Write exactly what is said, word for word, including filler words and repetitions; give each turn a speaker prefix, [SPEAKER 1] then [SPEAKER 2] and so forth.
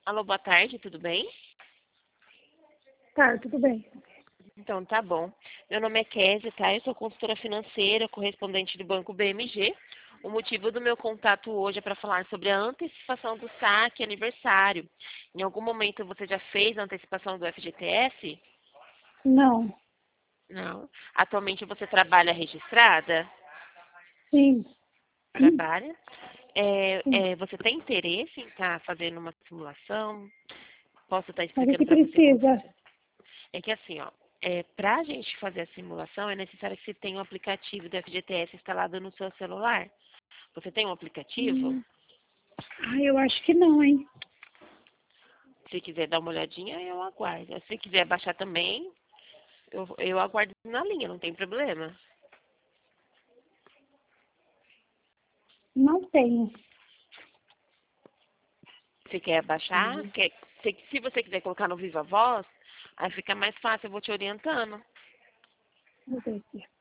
[SPEAKER 1] Alô, boa tarde, tudo bem?
[SPEAKER 2] Tá, tudo bem.
[SPEAKER 1] Então, tá bom. Meu nome é Kézia, tá? Eu sou consultora financeira, correspondente do Banco B M G. O motivo do meu contato hoje é para falar sobre a antecipação do saque aniversário. Em algum momento você já fez a antecipação do F G T S?
[SPEAKER 2] Não,
[SPEAKER 1] Não. Atualmente você trabalha registrada?
[SPEAKER 2] sim,
[SPEAKER 1] Trabalha. É,
[SPEAKER 2] sim.
[SPEAKER 1] é, você tem interesse em estar fazendo uma simulação? Posso estar
[SPEAKER 2] Mas o
[SPEAKER 1] explicando
[SPEAKER 2] que
[SPEAKER 1] para você como
[SPEAKER 2] precisa?
[SPEAKER 1] funciona? É que assim, ó, é, para a gente fazer a simulação é necessário que você tenha um aplicativo do F G T S instalado no seu celular. Você tem um aplicativo?
[SPEAKER 2] Hum, ah, eu acho que não, hein?
[SPEAKER 1] Se quiser dar uma olhadinha, eu aguardo. Se quiser baixar também, eu, eu aguardo na linha, não tem problema.
[SPEAKER 2] Não tenho.
[SPEAKER 1] Se quer baixar,
[SPEAKER 2] Hum,
[SPEAKER 1] quer, se, se você quiser colocar no Viva Voz, aí fica mais fácil, eu vou te orientando.
[SPEAKER 2] Deixa eu ver aqui.